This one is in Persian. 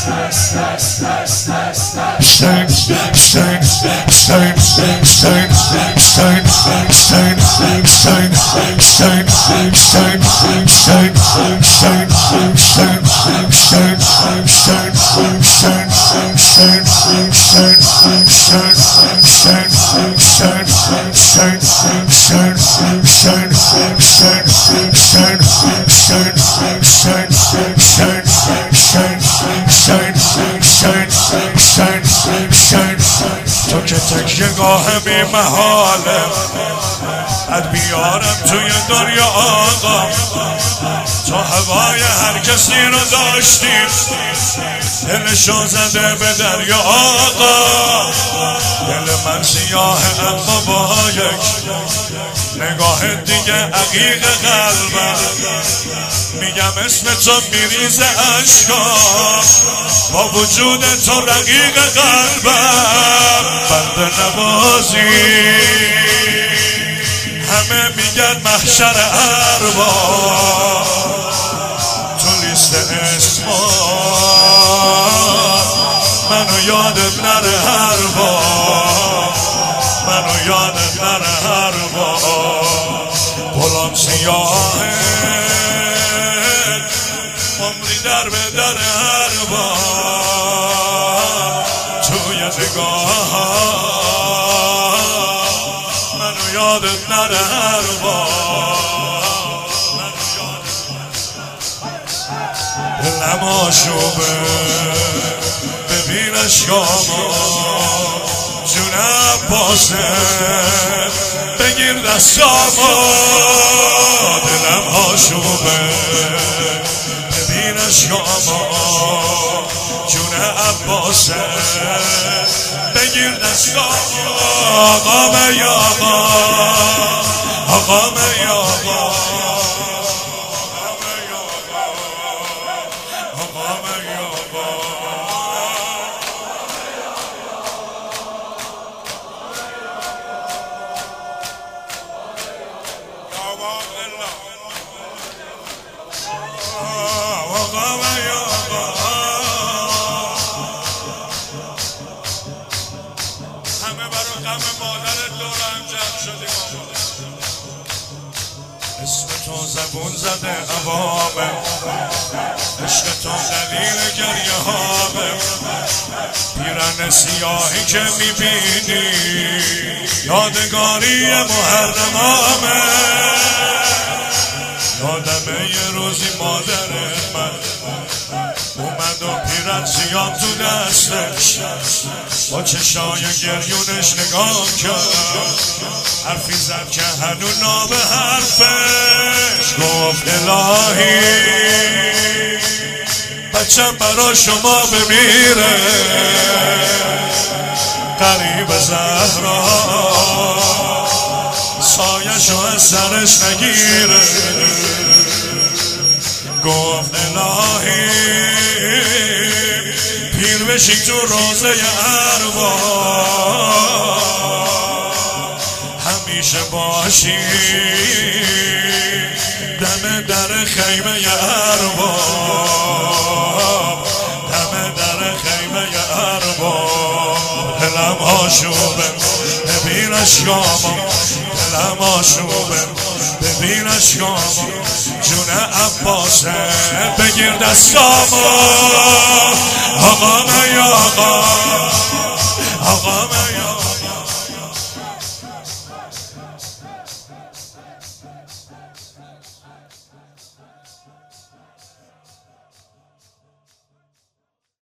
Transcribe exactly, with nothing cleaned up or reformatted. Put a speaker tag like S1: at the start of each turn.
S1: تو که تکیه گاه بی محاله اد بیارم توی دنیا آقا، تو هوای هر کسی رو داشتیم، دلشو زده به دریا آقا. دل من سیاه اما با یک نگاه دیگه عقیق قلبم، میگم اسم تو میریزه عشقام، با وجود تو رقیق قلبم. بنده نوازی همه میگن محشر ارباب، تو لیست اسما منو یادت نره هر بار، منو یادت نره هر بار. گلام سیاهه عمری در به در هر بار، توی نگاه منو یادت نره هر بار. دلم آشوبه ببین اشکامو، جون عباسه بگیر دستامو. دلم آشوبه ببین اشکامو، جون عباسه بگیر دستامو. آقا می آقا، آقا می آقا، همه برای غم مادرت دور هم جمع شدیم. اسم تو زبون زده عوامه، عشق تو دلیل گریه هامه. پیرن سیاهی که میبینی یادگاری محرمامه. یادمه یه روزی مادر من اومد و پیرن سیاه تو دستش، با چشای گریونش نگاه کرد، حرفی زد که هنو ناب حرفش. گفت الهی بچم برا شما بمیره، قریب زهرا سایشو از سرش نگیره. گفت الهی پیر بشی تو روزه ارباب، همیشه باشی دم در خیمه ارباب، دم در خیمه ارباب. دلم آشوبه ببین اشکامو، دلم آشوبه ببین اشکامو، جون عباسه بگیر دستامو. آقا می آقا،